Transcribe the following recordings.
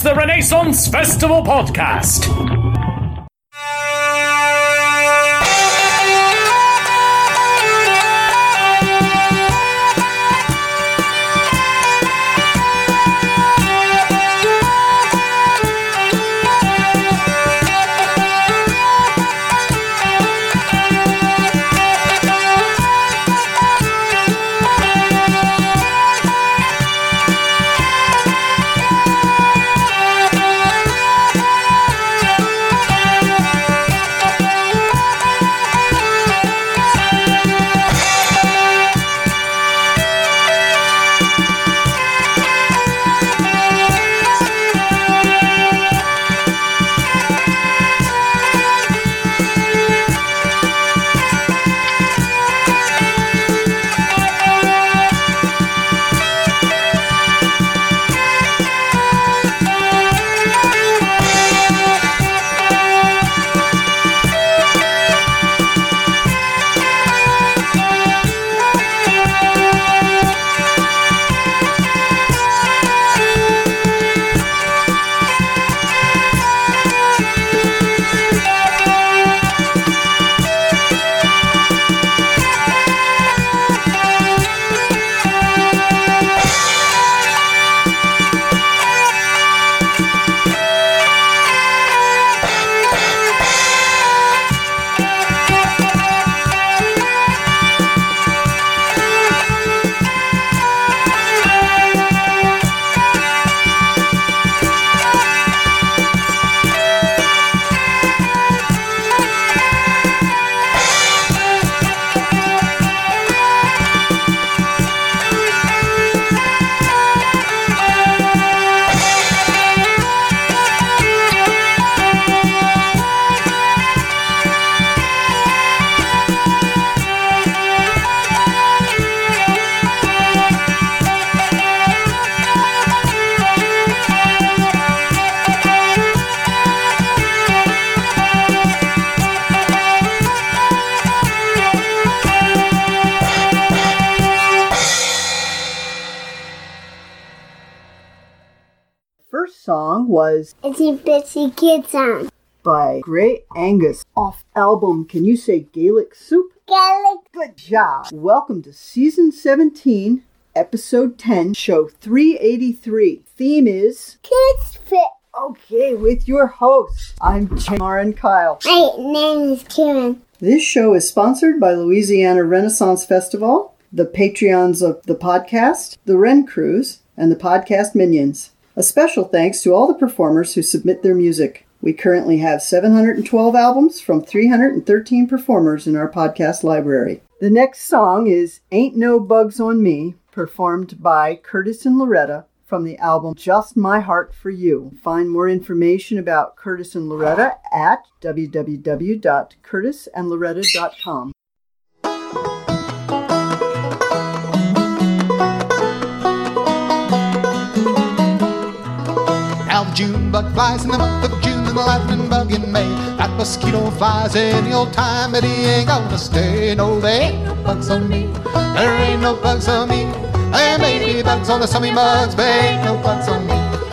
the Renaissance Festival Podcast. Song was Itsy Bitsy Kid Song by Grey Angus off album Can You Say Gaelic Soup? Gaelic. Good job. Welcome to Season 17, Episode 10, Show 383. Theme is Kids Fit. Okay, with your hosts, I'm Tamara and Kyle. My name is Kieran. This show is sponsored by Louisiana Renaissance Festival, the Patreons of the podcast, the Ren Crews, and the Podcast Minions. A special thanks to all the performers who submit their music. We currently have 712 albums from 313 performers in our podcast library. The next song is Ain't No Bugs on Me, performed by Curtis and Loretta from the album Just My Heart for You. Find more information about Curtis and Loretta at www.curtisandloretta.com. Now the June bug flies in the month of June and the lightning bug in May. That mosquito flies any old time, but he ain't gonna stay. No, there ain't no bugs on me. There ain't no bugs on me. There may be bugs on the summy bugs, but ain't no bugs on me.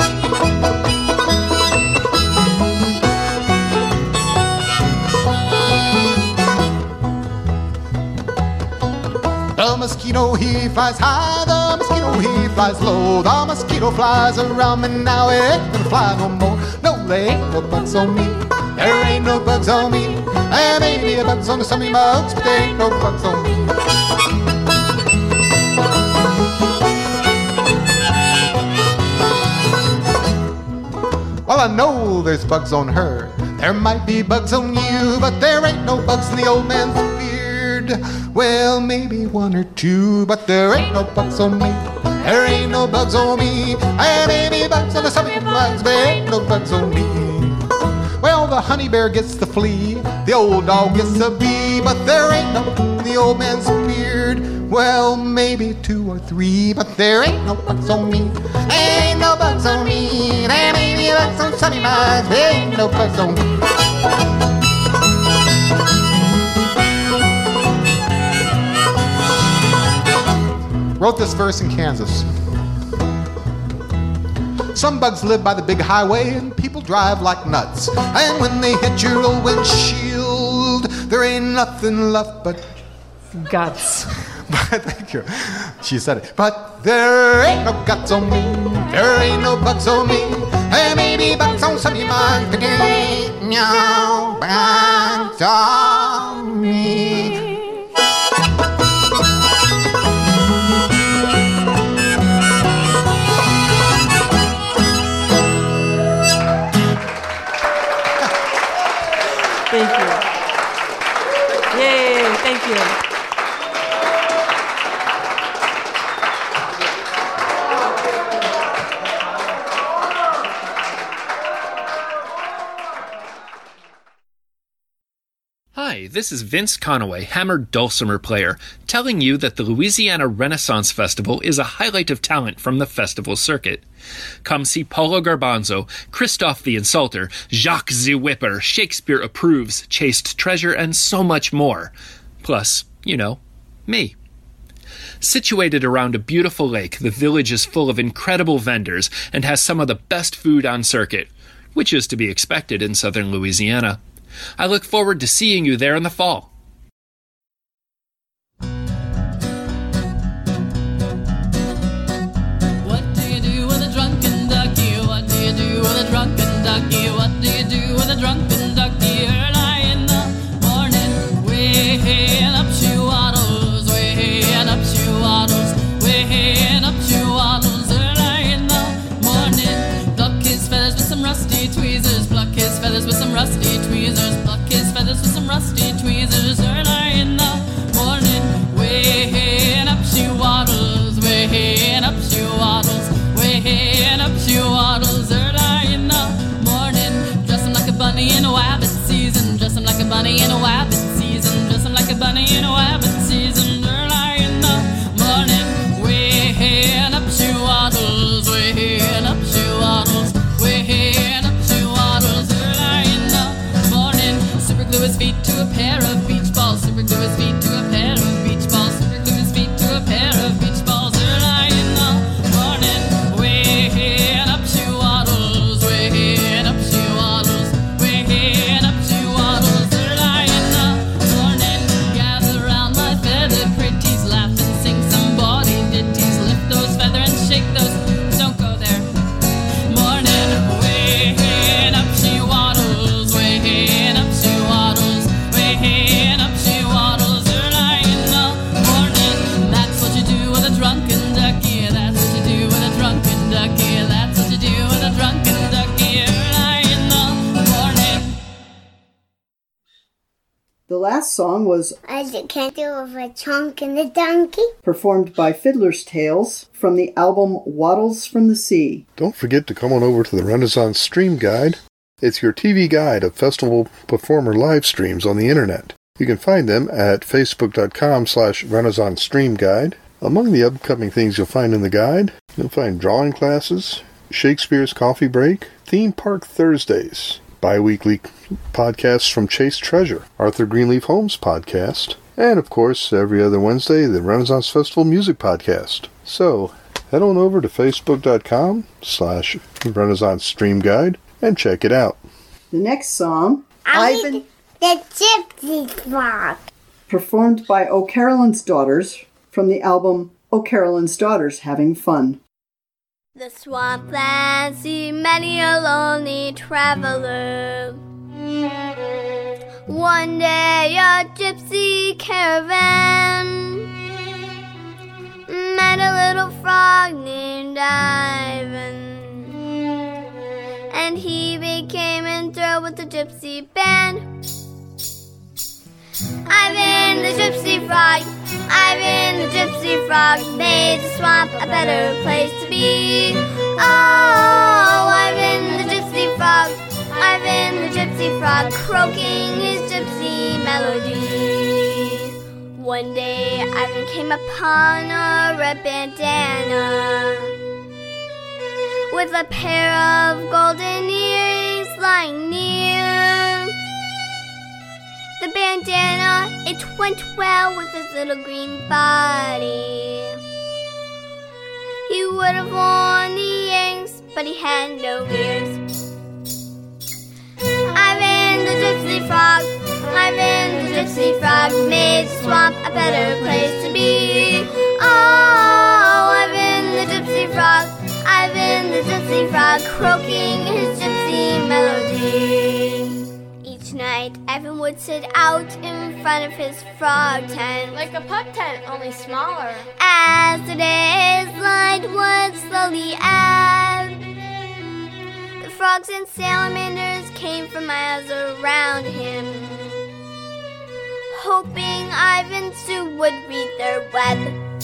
The mosquito, he flies high, the mosquito, he flies low. The mosquito flies around me now, it ain't gonna fly no more. No, there ain't no bugs on me. There ain't no bugs on me. There may be bugs on the summy bugs, but there ain't no bugs on me. Well, I know there's bugs on her. There might be bugs on you, but there ain't no bugs in the old man's beard. Well, maybe one or two, but there ain't no bugs on me. There ain't no bugs on me. There may be bugs on the summy bugs, but there ain't no bugs on me. Well, the honey bear gets the flea, the old dog gets the bee, but there ain't no in the old man's beard. Well, maybe two or three, but there ain't no bugs on me. There ain't no bugs on me. There may be bugs on sunny bugs, there ain't no bugs on me. Wrote this verse in Kansas. Some bugs live by the big highway and people drive like nuts. And when they hit your old windshield, there ain't nothing left but guts. But thank you. She said it. But there ain't no guts on me. There ain't no bugs on me. There may be bugs on some of you, but there ain't no bugs on me. Thank you. Yay, thank you. Hi, this is Vince Conaway, hammered dulcimer player, telling you that the Louisiana Renaissance Festival is a highlight of talent from the festival circuit. Come see Paulo Garbanzo, Christophe the Insulter, Jacques the Whipper, Shakespeare Approves, Chaste Treasure, and so much more. Plus, you know, me. Situated around a beautiful lake, the village is full of incredible vendors and has some of the best food on circuit, which is to be expected in southern Louisiana. I look forward to seeing you there in the fall. What do you do with a drunken ducky? What do you do with a drunken ducky? What do you do with a drunken ducky? Early in the morning, way up she waddles, way up she waddles, way up she waddles. Early in the morning, pluck his feathers with some rusty tweezers, pluck his feathers with some rusty tweezers, pluck his feathers with some rusty tweezers. Early in the morning, way up she waddles, way up she waddles, way up she waddles. Early in the morning, dress him like a bunny in a wabbit season, dress him like a bunny in a wabbit season, dress him like a bunny in a wabbit season. Early in the morning, way up she waddles, way up she waddles, way up she waddles. Early in the morning, super glue his feet to a pair of beach balls, super glue his feet to a pair of beach balls, super glue his feet to a pair of beach balls. Early in the morning, way up she waddles, way up she waddles, way up she waddles. Early in the morning, gather round my feathered pretties, laugh and sing some bawdy ditties, lift those feather and shake those, don't go there. Morning, way up she waddles, way up she waddles, way up she waddles. Early in the morning, that's what you do with a drunken ducky, that's what you do with a drunken ducky, that's what you do with a drunken ducky. Early in the morning. The last song was As you can do with a chunk and a donkey. performed by Fiddler's Tales from the album Waddles from the Sea. Don't forget to come on over to the Renaissance Stream Guide. It's your TV guide of festival performer live streams on the internet. You can find them at facebook.com/Renaissance Stream Guide. Among the upcoming things you'll find in the guide, you'll find drawing classes, Shakespeare's Coffee Break, Theme Park Thursdays, bi-weekly podcasts from Chaste Treasure, Arthur Greenleaf Holmes podcast, and of course, every other Wednesday, the Renaissance Festival Music Podcast. So, head on over to facebook.com/Renaissance Stream Guide and check it out. The next song, Ivan the Gypsy Frog. performed by O'Carolyn's Daughters from the album O'Carolyn's Daughters Having Fun. The swamplands see many a lonely traveler. One day a gypsy caravan met a little frog named Ivan, and he became enthralled with the gypsy band. Ivan the gypsy frog, Ivan the gypsy frog made the swamp a better place to be. Oh, Ivan the gypsy frog, Ivan the gypsy frog, croaking his gypsy melody. One day Ivan came upon a red bandana with a pair of golden earrings lying near. The bandana, it went well with his little green body. He would have worn the earrings, but he had no ears. Ivan the Gypsy Frog, Ivan the Gypsy Frog made the swamp a better place to be. Oh, Ivan the Gypsy Frog, Ivan the Gypsy Frog, croaking his gypsy melody. Each night, Ivan would sit out in front of his frog tent, Like a pup tent, only smaller. as the day's light would slowly ebb. The frogs and salamanders came for miles around him, hoping Ivan soon would read their web.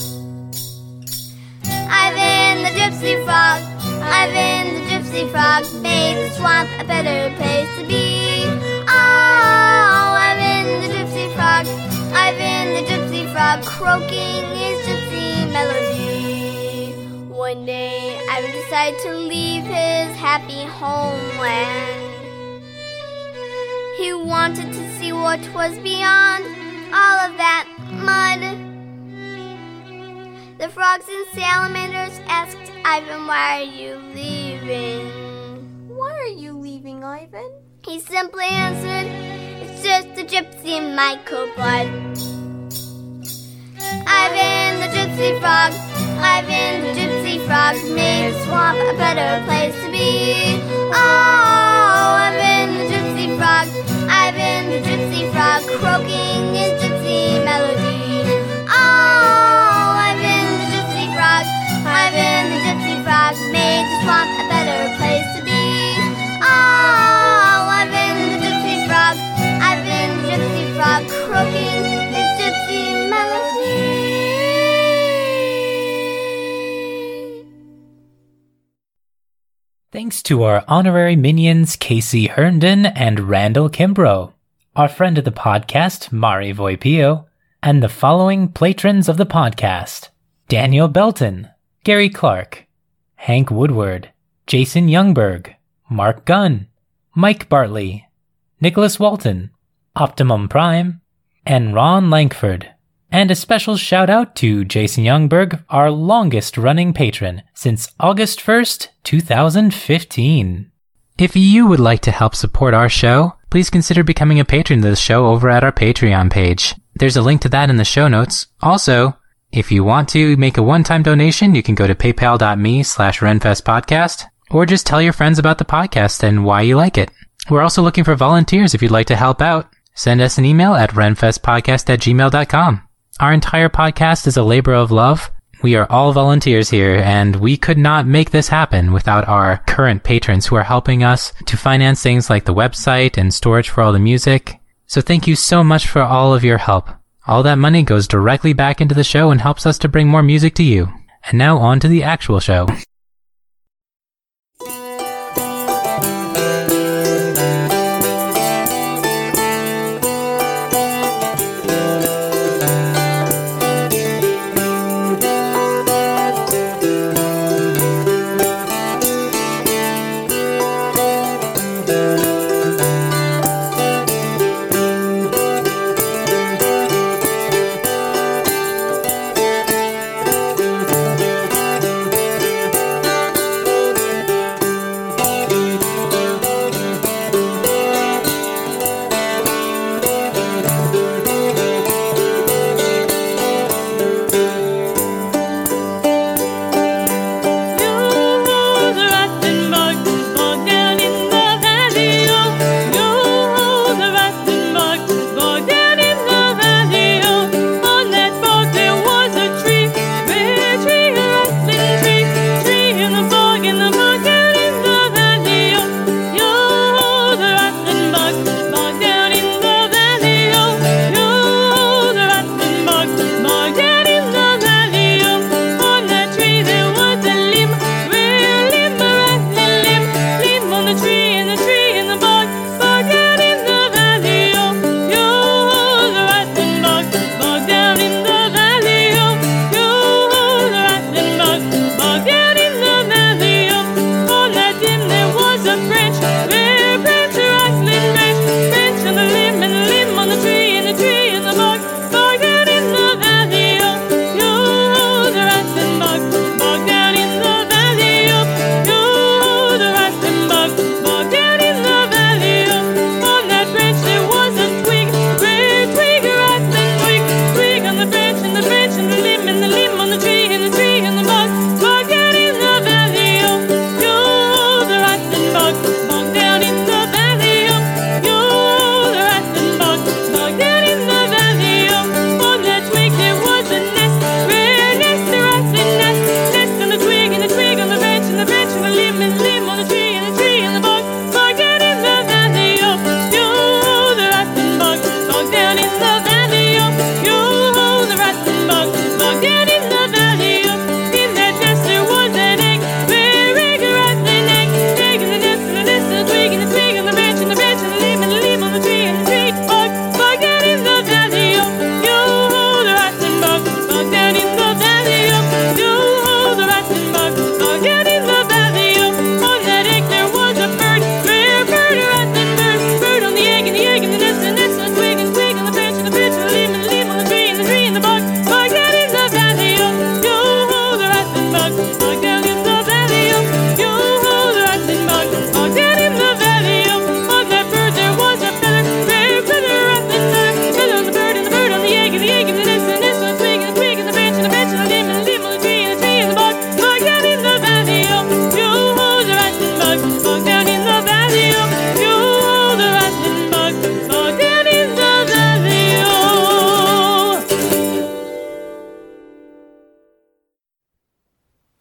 Ivan the Gypsy Frog, Ivan the Gypsy Frog made the swamp a better place to be. Oh, Ivan the Gypsy Frog, Ivan the Gypsy Frog, croaking his gypsy melody. One day, Ivan decided to leave his happy homeland. He wanted to see what was beyond all of that mud. The frogs and salamanders asked Ivan, "Why are you leaving?" Why are you leaving, Ivan? He simply answered, "It's just a gypsy in my cold blood." Ivan the Gypsy Frog, Ivan the Gypsy Frog made the swamp a better place to be. Oh, Ivan the Gypsy Frog, Ivan the Gypsy Frog, croaking his gypsy melody. Oh, Ivan the Gypsy Frog, Ivan the Gypsy Frog made the swamp a better place to be. Oh, Ivan the Gypsy Frog, Ivan the Gypsy Frog, croaking his gypsy melody. Thanks to our honorary minions Casey Herndon and Randall Kimbrough, our friend of the podcast Mari Voipio, and the following patrons of the podcast: Daniel Belton, Gary Clark, Hank Woodward, Jason Youngberg, Mark Gunn, Mike Bartley, Nicholas Walton, Optimum Prime, and Ron Langford. And a special shout out to Jason Youngberg, our longest running patron since August 1st, 2015. If you would like to help support our show, please consider becoming a patron of the show over at our Patreon page. There's a link to that in the show notes. Also, if you want to make a one-time donation, you can go to paypal.me/RenFestPodcast, or just tell your friends about the podcast and why you like it. We're also looking for volunteers if you'd like to help out. Send us an email at renfestpodcast@gmail.com. Our entire podcast is a labor of love. We are all volunteers here, and we could not make this happen without our current patrons who are helping us to finance things like the website and storage for all the music. So thank you so much for all of your help. All that money goes directly back into the show and helps us to bring more music to you. And now on to the actual show.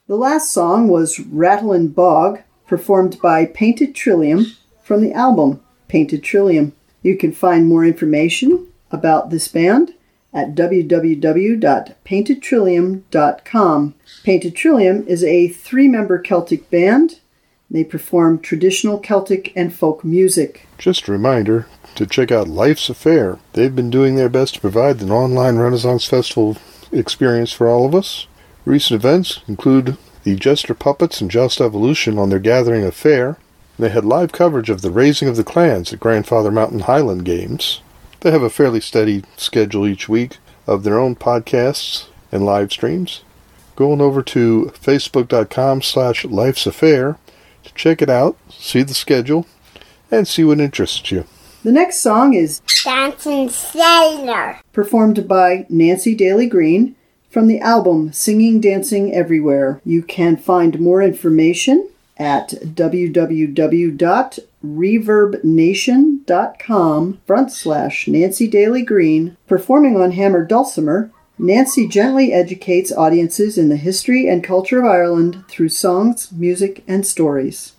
The last song was Rattlin' Bog, performed by Painted Trillium from the album Painted Trillium. You can find more information about this band at www.paintedtrillium.com. Painted Trillium is a 3-member Celtic band. They perform traditional Celtic and folk music. Just a reminder to check out Life's Affair. They've been doing their best to provide an online Renaissance Festival experience for all of us. Recent events include the Jester Puppets and Joust Evolution on their Gathering Affair. They had live coverage of the Raising of the Clans at Grandfather Mountain Highland Games. They have a fairly steady schedule each week of their own podcasts and live streams. Go on over to facebook.com/lifesaffair to check it out, see the schedule, and see what interests you. The next song is Dancing Sailor, performed by Nancy Daly Green from the album Singing Dancing Everywhere. You can find more information at www.reverbnation.com/Nancy Daly Green. Performing on hammered dulcimer, Nancy gently educates audiences in the history and culture of Ireland through songs, music, and stories.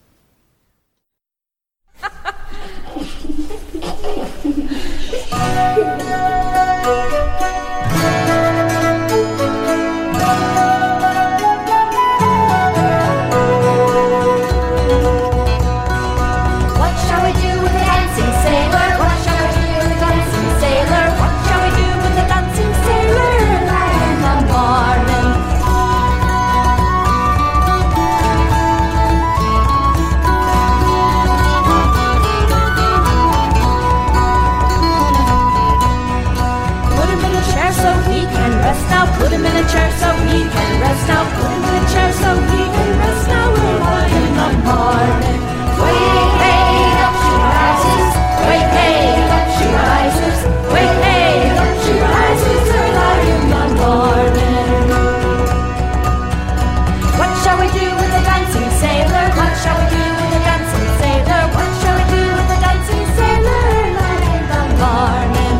Put him in a chair so he can rest now. Put him in a chair so he can rest now. Early in the morning. Way hey up she rises. Way hey up she rises. Way hey up she rises. Early in the morning. What shall we do with the dancing sailor? What shall we do with the dancing sailor? What shall we do with the dancing sailor? Early in the morning.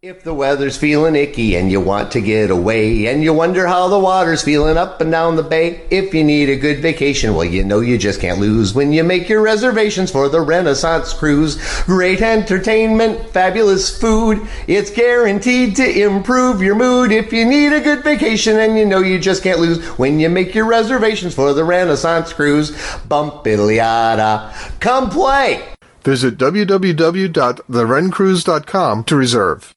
If the weather's feeling icky and you want to get away and you wonder how the water's feeling up and down the bay, if you need a good vacation, well, you know you just can't lose when you make your reservations for the Renaissance Cruise. Great entertainment, fabulous food, it's guaranteed to improve your mood. If you need a good vacation and you know you just can't lose when you make your reservations for the Renaissance Cruise. Bump-iddly-yada, come play! Visit www.therencruise.com to reserve.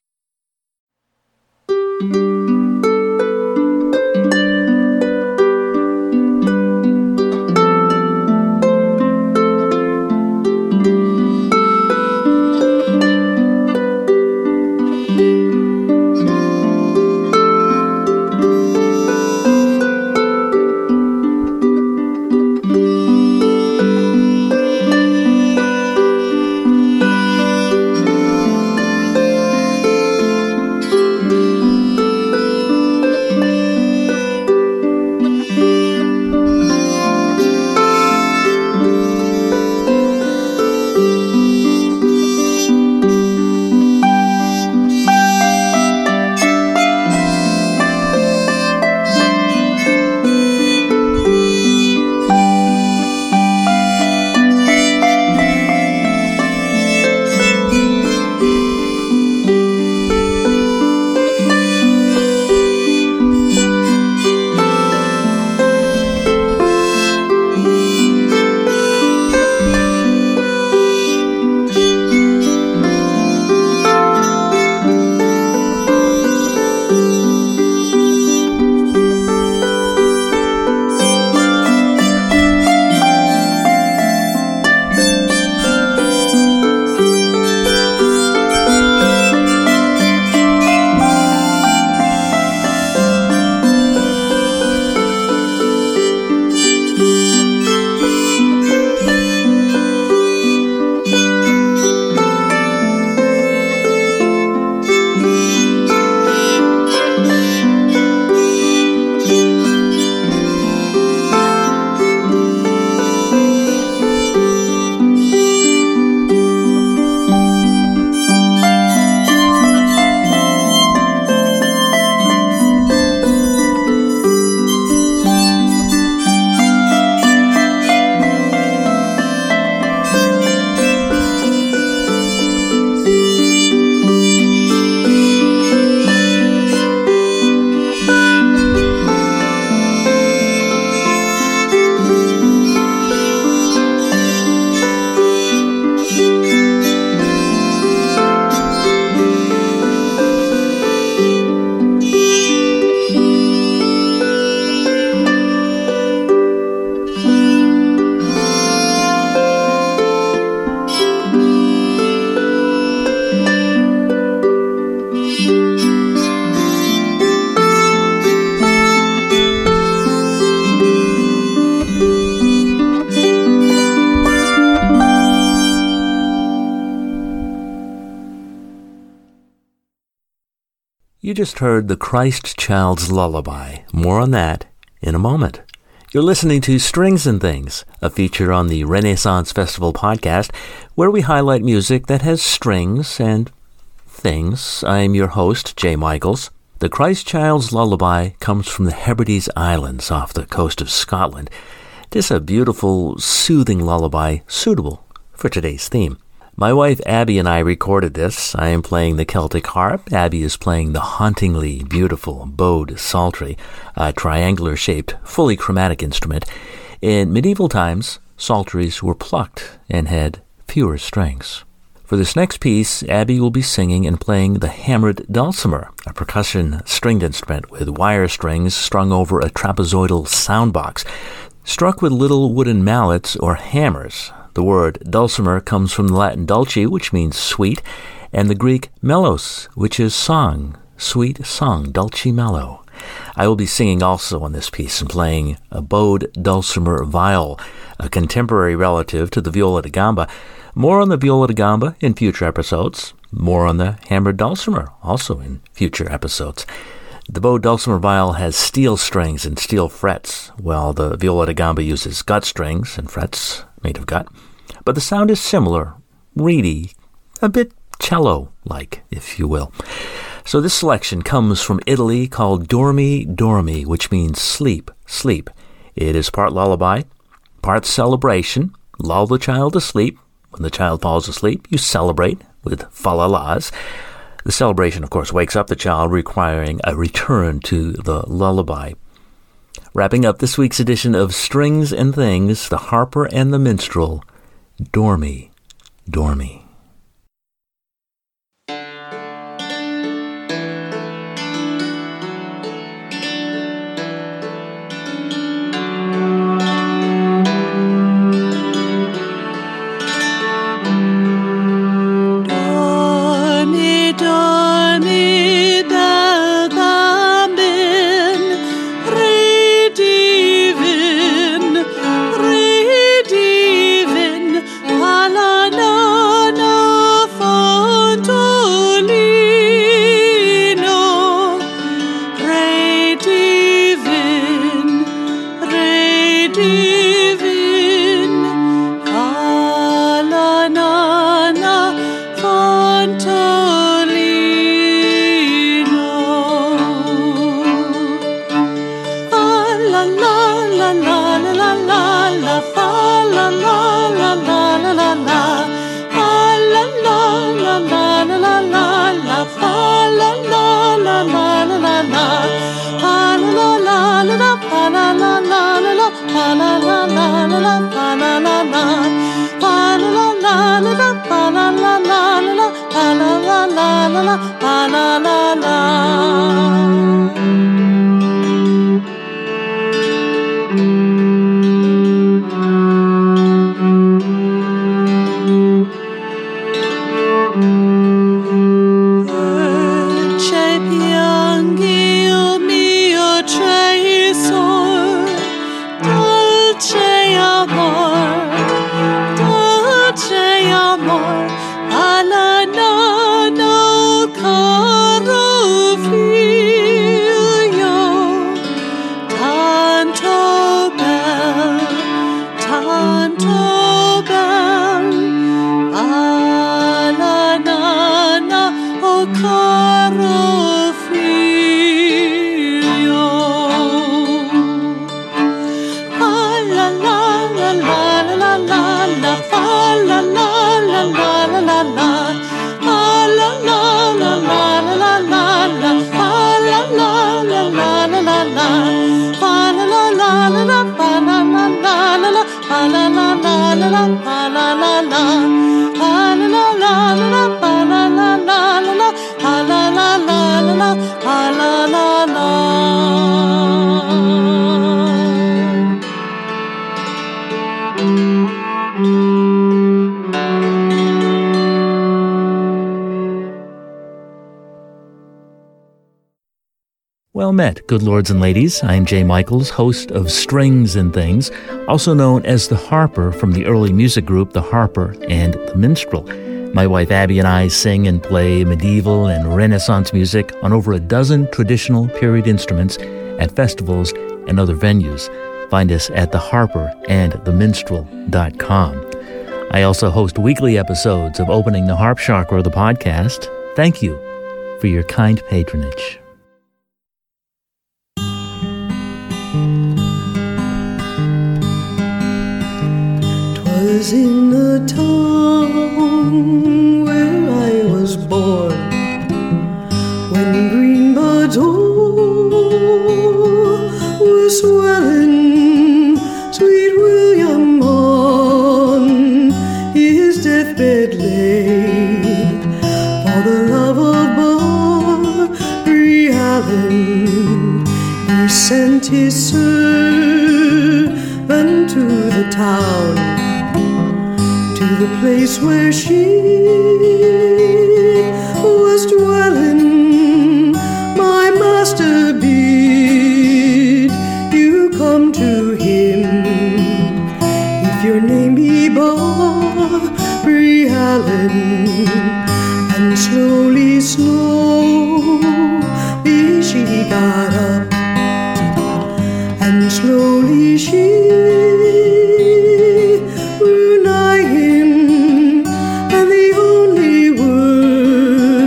You just heard The Christ Child's Lullaby. More on that in a moment. You're listening to Strings and Things, a feature on the Renaissance Festival podcast, where we highlight music that has strings and things. I'm your host, Jay Michaels. The Christ Child's Lullaby comes from the Hebrides Islands off the coast of Scotland. It is a beautiful, soothing lullaby suitable for today's theme. My wife Abby and I recorded this. I am playing the Celtic harp. Abby is playing the hauntingly beautiful bowed psaltery, a triangular-shaped, fully chromatic instrument. In medieval times, psalteries were plucked and had fewer strings. For this next piece, Abby will be singing and playing the hammered dulcimer, a percussion stringed instrument with wire strings strung over a trapezoidal soundbox, struck with little wooden mallets or hammers. The word dulcimer comes from the Latin dulce, which means sweet, and the Greek melos, which is song, sweet song, dulce mellow. I will be singing also on this piece and playing a bowed dulcimer viol, a contemporary relative to the viola da gamba. More on the viola da gamba in future episodes. More on the hammered dulcimer also in future episodes. The bowed dulcimer viol has steel strings and steel frets, while the viola da gamba uses gut strings and frets made of gut. But the sound is similar, reedy, a bit cello like, if you will. So this selection comes from Italy, called Dormi Dormi, which means sleep, sleep. It is part lullaby, part celebration. Lull the child to sleep. When the child falls asleep, you celebrate with fa-la-las. The celebration, of course, wakes up the child, requiring a return to the lullaby. Wrapping up this week's edition of Strings and Things, the Harper and the Minstrel, Dormi Dormi. Well met, good lords and ladies. I'm Jay Michaels, host of Strings and Things, also known as the Harper from the early music group The Harper and the Minstrel. My wife Abby and I sing and play medieval and Renaissance music on over a dozen traditional period instruments at festivals and other venues. Find us at theharperandtheminstrel.com. I also host weekly episodes of Opening the Harp Chakra, the podcast. Thank you for your kind patronage. 'Twas in the town where I was born, when green buds were swelling, sweet William on his deathbed lay, for the love of Barbary Allen he sent his servant to the town, the place where she was dwelling. My master bid you come to him, if your name be Barbary Allen. And slowly, slowly she got up, and slowly she grew nigh him. And the only word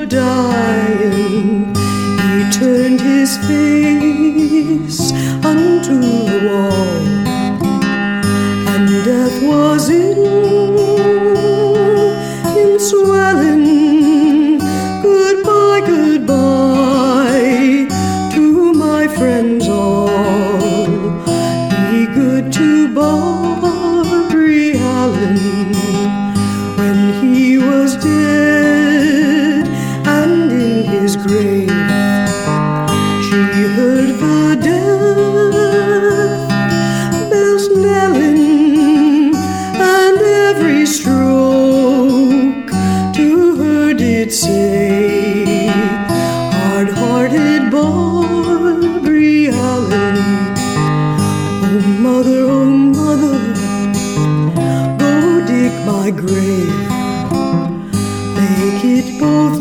dying, he turned his face unto the wall, and death was in swelling. Goodbye, goodbye to my friends all. Be good to Barbary Allen when he was dead and in his grave. She heard the death bells knelling, and every stroke to her did say, hard-hearted Barbary Allen, oh mother, go dig my grave, make it both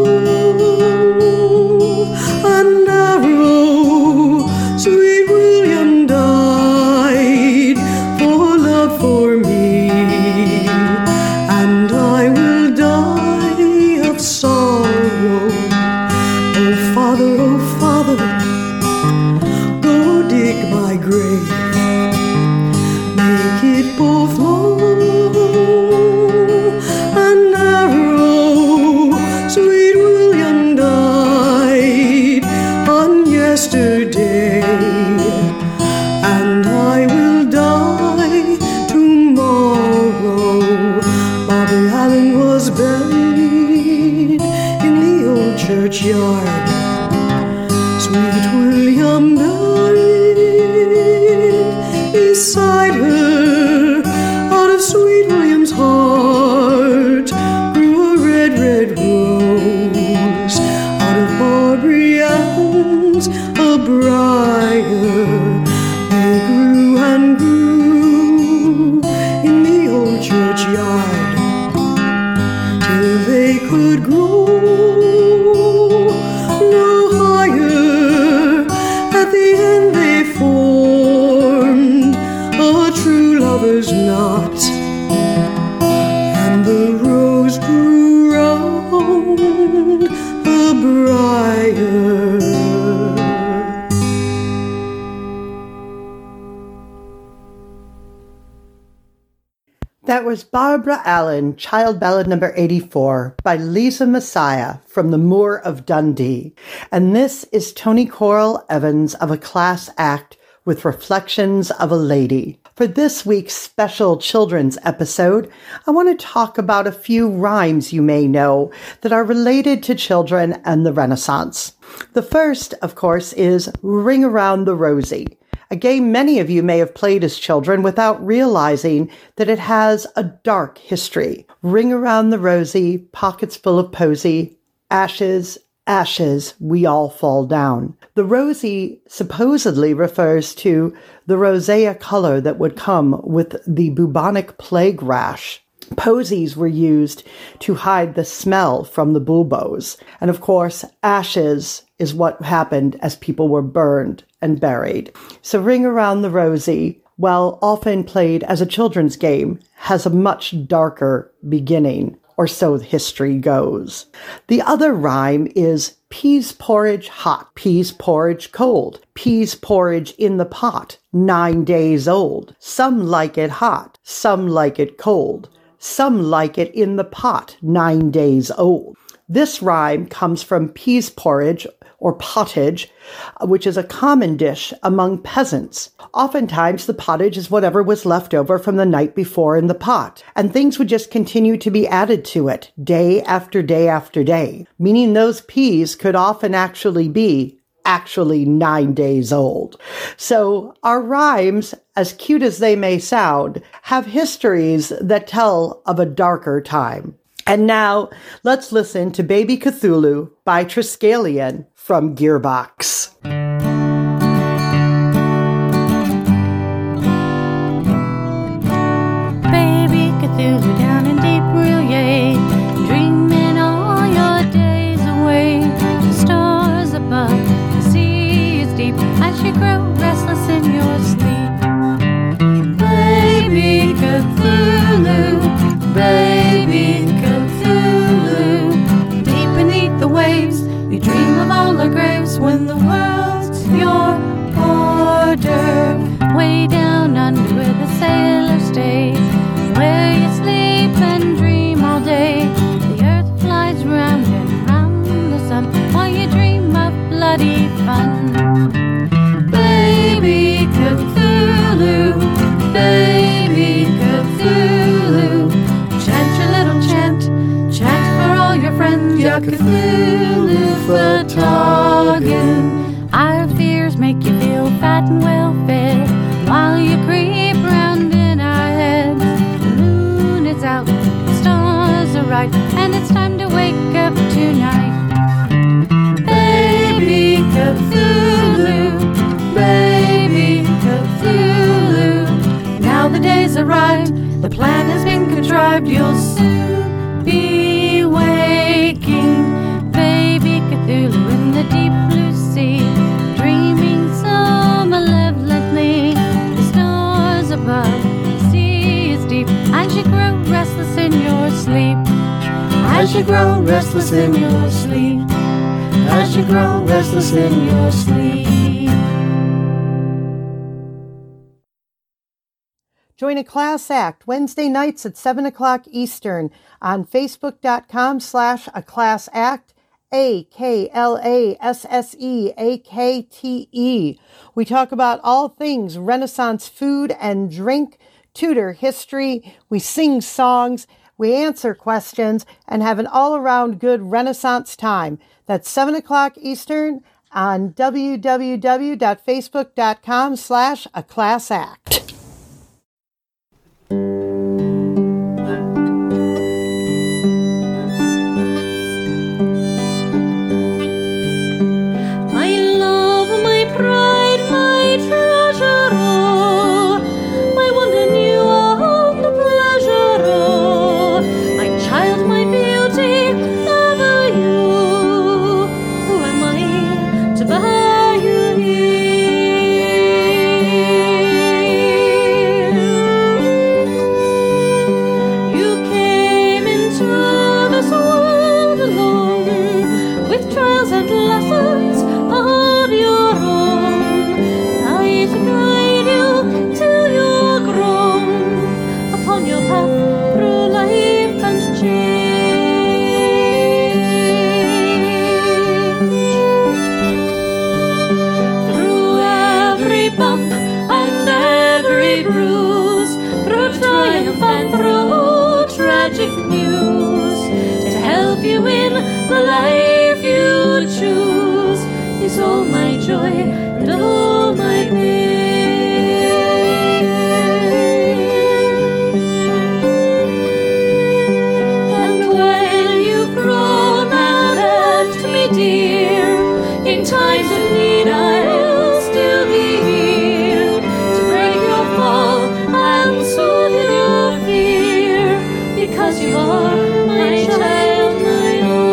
long and narrow. Sweet William died for love for me, and I will die of sorrow. Oh Father, go dig my grave, make it both long and narrow. Sweet William died on yesterday, and I will die tomorrow. Barbary Allen was buried in the old churchyard. Sweet William buried beside her. Out of Sweet William's heart grew a red, red rose. Out of Barbary Allen's a briar. They grew and grew in the old churchyard till they could grow no higher. At the end they formed a true lover's knot, and the rose grew round the briar. That was Barbara Allen, Child Ballad number 84 by Lisa Messiah from the Moor of Dundee. And this is Tony Coral Evans of A Class Act with Reflections of a Lady. For this week's special children's episode, I want to talk about a few rhymes you may know that are related to children and the Renaissance. The first, of course, is Ring Around the Rosie, a game many of you may have played as children without realizing that it has a dark history. Ring around the rosy, pockets full of posy, ashes, ashes, we all fall down. The rosy supposedly refers to the rosea color that would come with the bubonic plague rash. Posies were used to hide the smell from the buboes. And of course, ashes is what happened as people were burned and buried. So Ring Around the Rosie, while often played as a children's game, has a much darker beginning, or so history goes. The other rhyme is peas porridge hot, peas porridge cold, peas porridge in the pot, 9 days old. Some like it hot, some like it cold. Some like it in the pot, 9 days old. This rhyme comes from peas porridge or pottage, which is a common dish among peasants. Oftentimes, the pottage is whatever was left over from the night before in the pot, and things would just continue to be added to it day after day after day, meaning those peas could often actually be 9 days old. So our rhymes, as cute as they may sound, have histories that tell of a darker time. And now, let's listen to Baby Cthulhu by Triskelion from Gearbox. Baby Cthulhu down in deep Brillier, dreaming all your days away. The stars above, the sea is deep, as you grow restless in your sleep. Baby Cthulhu, baby Cthulhu, deep beneath the when the world's your border. Way down under where the sailor stays, where you sleep and dream all day. The earth flies round and round the sun while you dream of bloody fun. Baby Cthulhu, baby Cthulhu, chant your little chant, chant for all your friends, your Cthulhu Fhtagn. Our fears make you feel fat and well fed while you creep round in our heads. The moon is out, the stars are right, and it's time to wake up tonight. Baby Cthulhu, baby Cthulhu, now the day's arrived, the plan has been contrived, you'll soon be waking. Baby Cthulhu in the deep blue sea, dreaming so malevolently. The stars above, the sea is deep, as you grow restless in your sleep. As you grow restless in your sleep, as you grow restless in your sleep. Join A Class Act Wednesday nights at 7 o'clock Eastern on Facebook.com/aclassact, AKLASSEAKTE. We talk about all things Renaissance food and drink, Tudor history, we sing songs, we answer questions, and have an all-around good Renaissance time. That's 7 o'clock Eastern on www.facebook.com/aclassact. My love, my pride, my treasure, oh, my wonder new and pleasure, oh, my child, my beauty, ever you. Who am I to bear you here? You came into this world alone, with trials and lessons of your own. I to guide you till you're grown upon your path through life and change. Through every bump and every bruise, through triumph and through tragic news, to help you in the life you choose, is all my joy and all my pain. And when you've grown and left me dear, in times of need I'll still be here, to break your fall and soothe your fear, because you are my child, my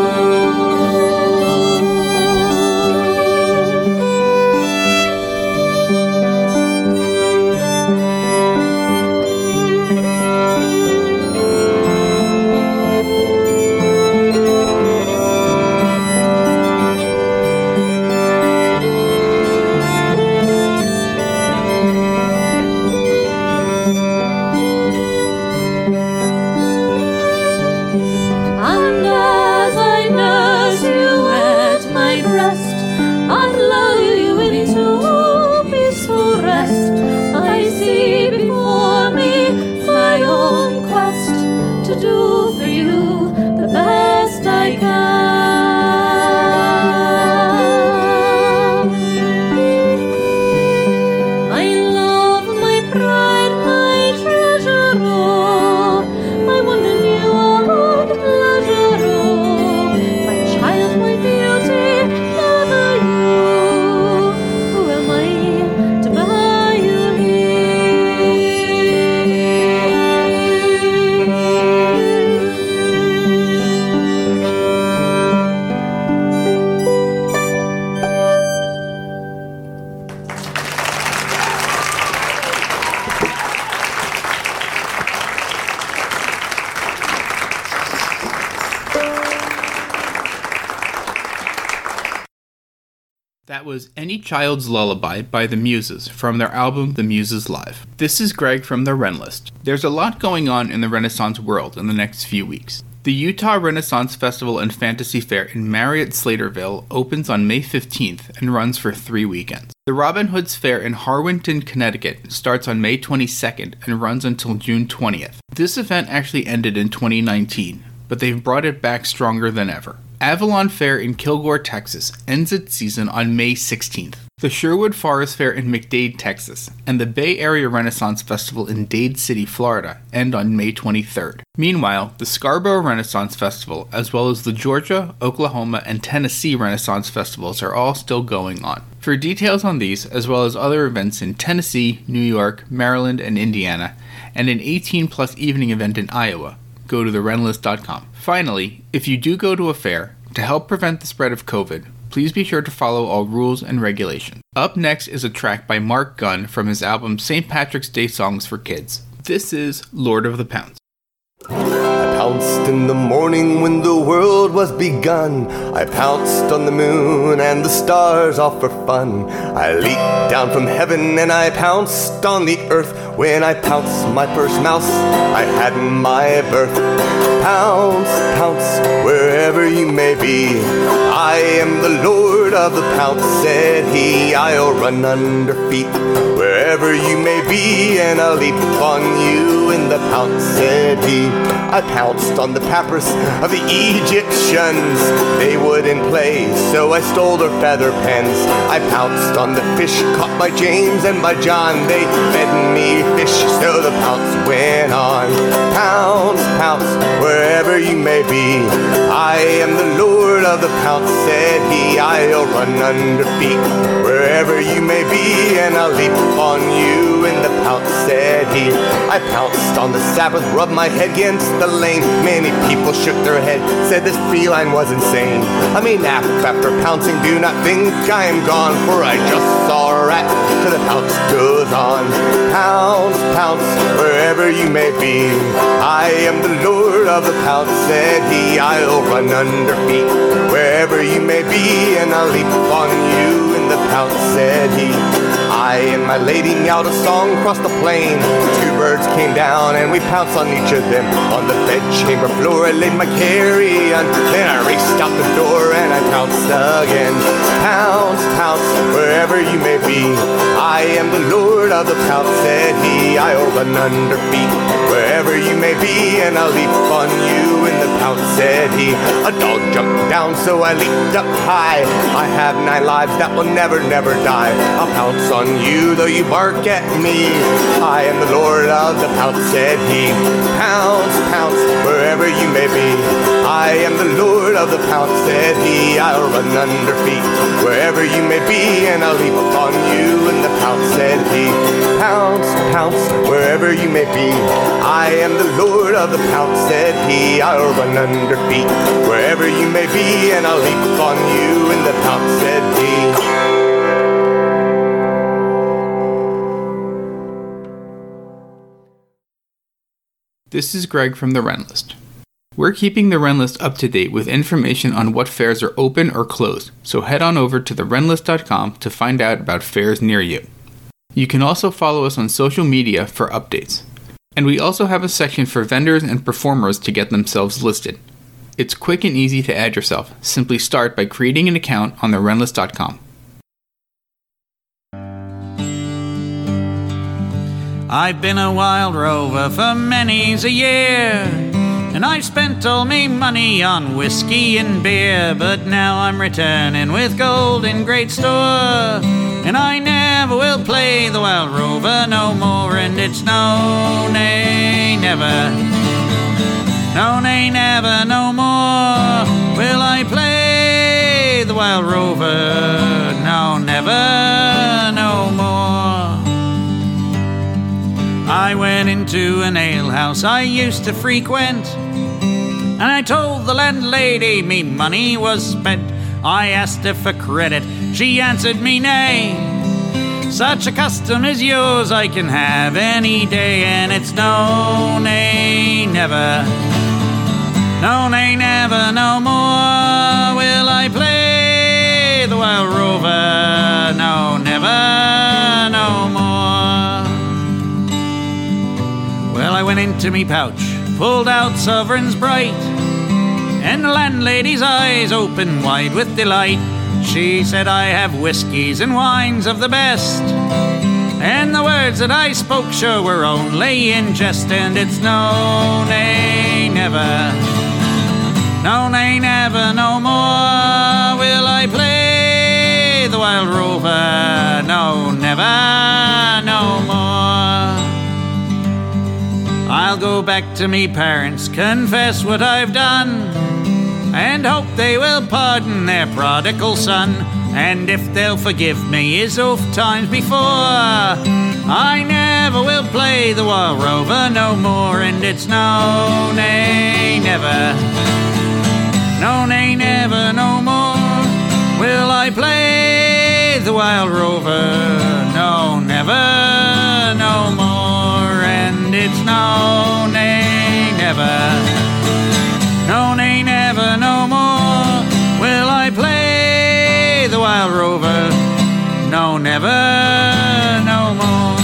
And as I nurse you at my breast, and lull you into peaceful rest, I see before me my own quest to do for you the best I can. My love, my pride, my treasure, oh, my wonder new and pleasure, oh, my child, my beauty, ever you. Who am I to buy you That was Any Child's Lullaby by The Muses from their album The Muses Live. This is Greg from the Ren List. There's a lot going on in the Renaissance world in the next few weeks. The Utah Renaissance Festival and Fantasy Fair in Marriott Slaterville opens on May 15th and runs for 3 weekends. The Robin Hood's Fair in Harwinton, Connecticut starts on May 22nd and runs until June 20th. This event actually ended in 2019, but they've brought it back stronger than ever. Avalon Fair in Kilgore, Texas ends its season on May 16th. The Sherwood Forest Fair in McDade, Texas, and the Bay Area Renaissance Festival in Dade City, Florida, end on May 23rd. Meanwhile, the Scarborough Renaissance Festival, as well as the Georgia, Oklahoma, and Tennessee Renaissance Festivals are all still going on. For details on these, as well as other events in Tennessee, New York, Maryland, and Indiana, and an 18-plus evening event in Iowa, go to therenlist.com. Finally, if you do go to a fair, to help prevent the spread of COVID, please be sure to follow all rules and regulations. Up next is a track by Mark Gunn from his album St. Patrick's Day Songs for Kids. This is Lord of the Pounds. I pounced in the morning when the world was begun. I pounced on the moon and the stars all for fun. I leaped down from heaven and I pounced on the earth. When I pounced my first mouse, I had my birth. Pounce, pounce, wherever you may be. I am the Lord of the Pounce, said he. I'll run under feet wherever you may be, and I'll leap on you in the pounce, said he. I pounced on the papyrus of the Egyptians. They wouldn't play, so I stole their feather pens. I pounced on the fish caught by James and by John. They fed me fish, so the pounce went on. Pounce, pounce, wherever you may be. I am the Lord of the Pounce, said he. I'll run under feet wherever you may be, and I'll leap on you in the pounce, said he. I pounced on the Sabbath, rubbed my head against the lane. Many people shook their head, said this feline was insane. I mean, after pouncing, do not think I am gone, for I just saw a rat till the pounce goes on. Pounce, pounce, wherever you may be. I am the Lord of the Pounce, said he. I'll run under feet wherever you may be, and I'll leap on you in the pounce, said he. I and my lady meowed a song across the plain. 2 birds came down and we pounced on each of them. On the bedchamber floor I laid my carrion. Then I raced out the door and I pounced again. Pounce, pounce, wherever you may be. I am the Lord of the Pounce, said he. I'll run under feet wherever you may be, and I'll leap on you in the pounce, said he. A dog jumped down, so I leaped up high. I have 9 lives that will never, never die. I'll pounce on you, though you bark at me. I am the Lord of the Pounce, said he. Pounce, pounce, wherever you may be. I am the Lord of the Pounce, said he. I'll run under feet wherever you may be, and I'll leap on you in the pounce, said he. Pounce, pounce, wherever you may be. I am the Lord of the Pounce, said he. I'll run under feet wherever you may be, and I'll leap on you in the pounce, said he. This is Greg from the Ren List. We're keeping the Ren List up to date with information on what fairs are open or closed, so head on over to therenlist.com to find out about fairs near you. You can also follow us on social media for updates. And we also have a section for vendors and performers to get themselves listed. It's quick and easy to add yourself. Simply start by creating an account on therenlist.com. I've been a wild rover for many's a year, and I've spent all me money on whiskey and beer, but now I'm returning with gold in great store, and I never will play the wild rover no more, and it's no, nay, never, no, nay, never, no more will I play the wild rover, no, never, no more. I went into an alehouse I used to frequent, and I told the landlady me money was spent. I asked her for credit, she answered me nay. Such a custom as yours I can have any day, and it's no, nay, never, no, nay, never, no more will I play the wild rover. to me pouch, pulled out sovereigns bright, and the landlady's eyes opened wide with delight. She said, I have whiskies and wines of the best, and the words that I spoke sure were only in jest, and it's no, nay, never, no, nay, never, no more will I play the wild rover, no, never, no more. I'll go back to me parents, confess what I've done, and hope they will pardon their prodigal son. And if they'll forgive me as oft times before, I never will play the wild rover no more. And it's no, nay, never, no, nay, never, no more will I play the wild rover, no, never, no more. And it's no, nay, never, no, nay, never, no more will I play the wild rover, no, never, no more.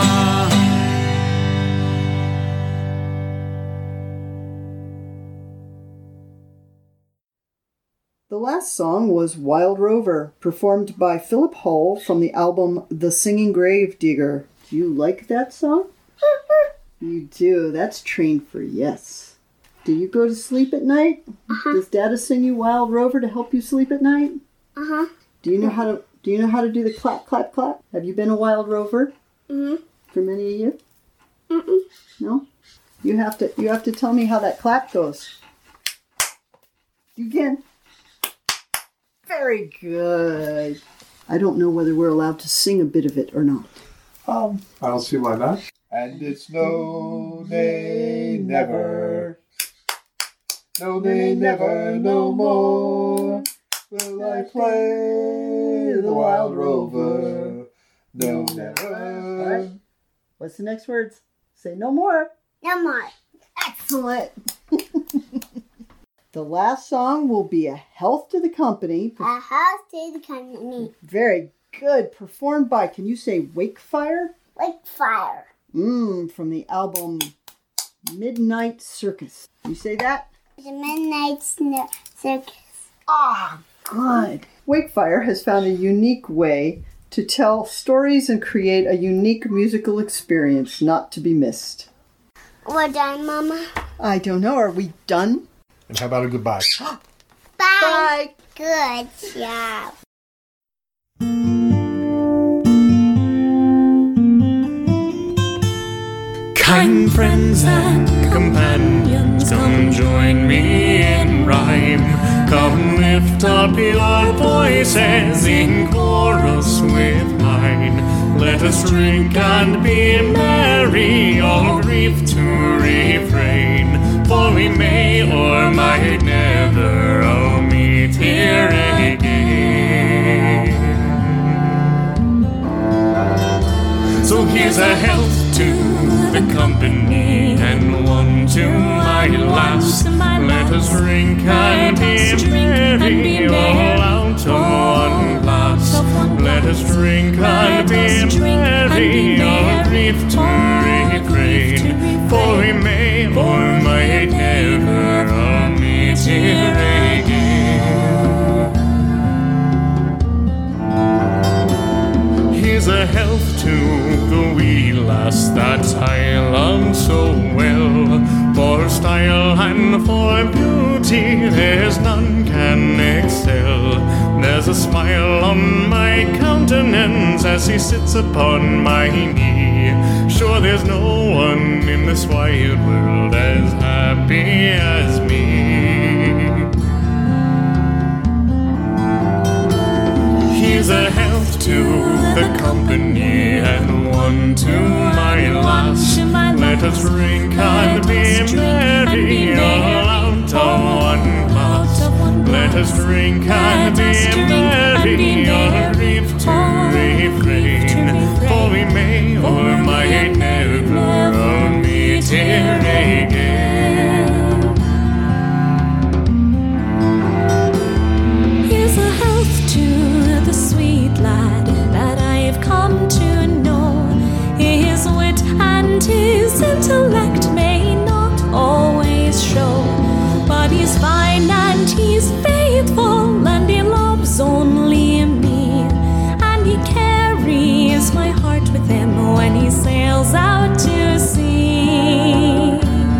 The last song was Wild Rover, performed by Philip Hull from the album The Singing Grave Digger. Do you like that song? You do. That's trained for yes. Do you go to sleep at night? Does Dada sing you Wild Rover to help you sleep at night? Do you know how to do the clap, clap, clap? Have you been a wild rover? For many of you? No? You have to tell me how that clap goes. You can. Very good. I don't know whether we're allowed to sing a bit of it or not. I don't see why not. And it's no, nay, never. No, nay, never, no more will I play the wild rover. No, never. All right. What's the next words? Say no more. No more. Excellent. The last song will be A Health to the Company. A Health to the Company. Very good. Performed by, can you say Wakefire? Wakefire. From the album Midnight Circus. You say that? The Midnight Circus. Ah, good. Wakefire has found a unique way to tell stories and create a unique musical experience not to be missed. We're done, Mama. I don't know. Are we done? And how about a goodbye? Bye. Good job. Kind friends and companions, come join me in rhyme. Come lift up your voices in chorus with mine. Let us drink and be merry, all grief to refrain. For we may or might never all meet here again. So here's a health to the company and one to my lass. Let us drink and be merry, all out of one glass. Let us drink and be merry, all grief to refrain. For we may or might never all meet here again. Here's a health to the wee lass that I love so well. For style and for beauty there's none can excel. There's a smile on my countenance as he sits upon my knee. Sure there's no one in this wide world as happy as me. Here's a health to the company and one to my lass. Let us drink and be merry, all out of one glass. Let us drink and be merry, all grief to refrain. For we may or might never all meet here again. Here's a health to the sweet lad that I've come to know. His wit and his intellect may He's fine and he's faithful and he loves only me. And he carries my heart with him when he sails out to sea.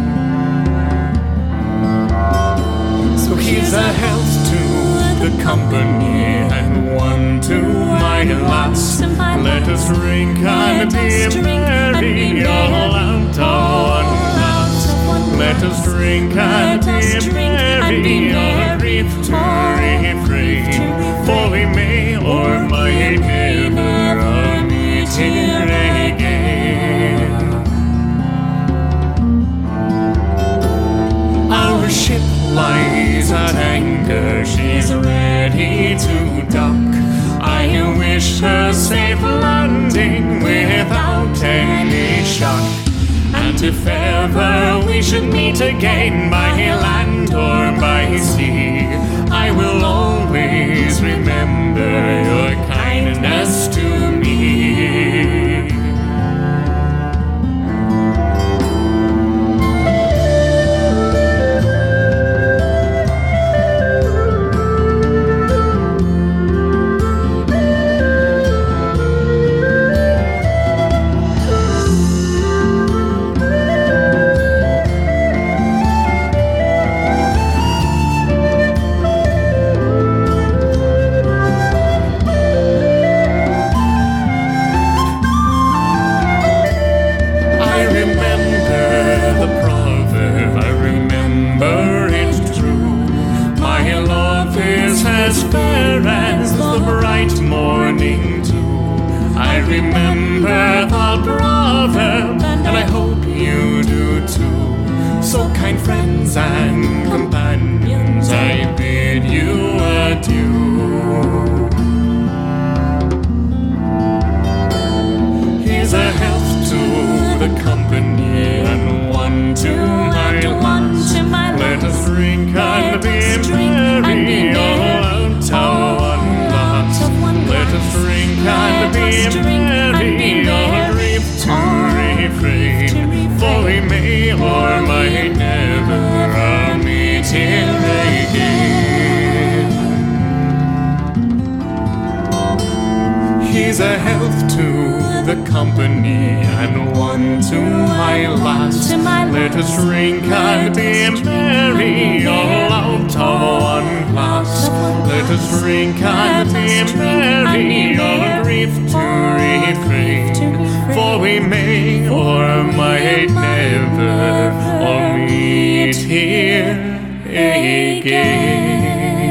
So here's a health to the company and one to my lass. Let us drink and be merry all out of one glass. Let us drink and be merry, all grief to refrain, for we may or might never meet here again. Our ship lies at anchor, she's ready to dock. I wish her safe landing without any shock. And if ever we should meet again by land or by sea, I will always remember your kindness to me. As fair as the bright morning dew. I remember the proverb, and I hope you do too. So kind friends and companions, I bid you adieu. Here's a health to the company and one to my lunch. Let us drink and be merry all out of one glass. Let us drink and be merry, all grief to refrain, for we may or might never meet here again. Here's a health to the company and one to my lass. Let us drink and be merry all out of one glass. Let us drink and be merry, all grief to refrain, for we may or might never all meet here again.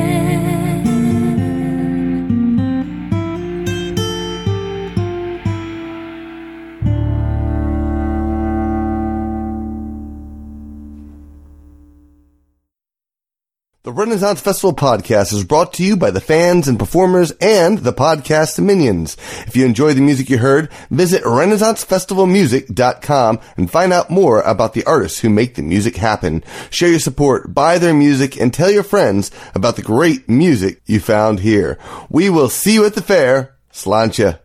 The Renaissance Festival podcast is brought to you by the fans and performers and the podcast minions. If you enjoy the music you heard, visit RenaissanceFestivalMusic.com and find out more about the artists who make the music happen. Share your support, buy their music, and tell your friends about the great music you found here. We will see you at the fair. Sláinte.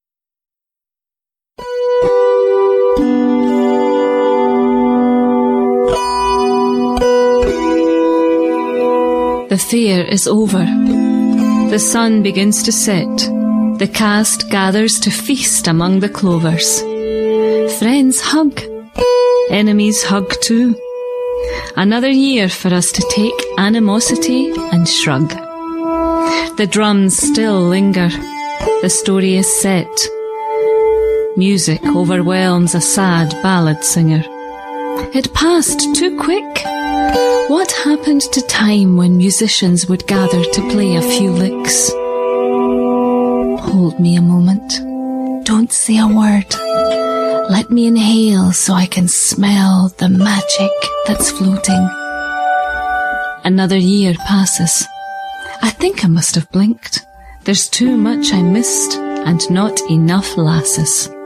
The fair is over. The sun begins to set. The cast gathers to feast among the clovers. Friends hug. Enemies hug too. Another year for us to take animosity and shrug. The drums still linger. The story is set. Music overwhelms a sad ballad singer. It passed too quick. What happened to time when musicians would gather to play a few licks? Hold me a moment. Don't say a word. Let me inhale so I can smell the magic that's floating. Another year passes. I think I must have blinked. There's too much I missed and not enough lasses.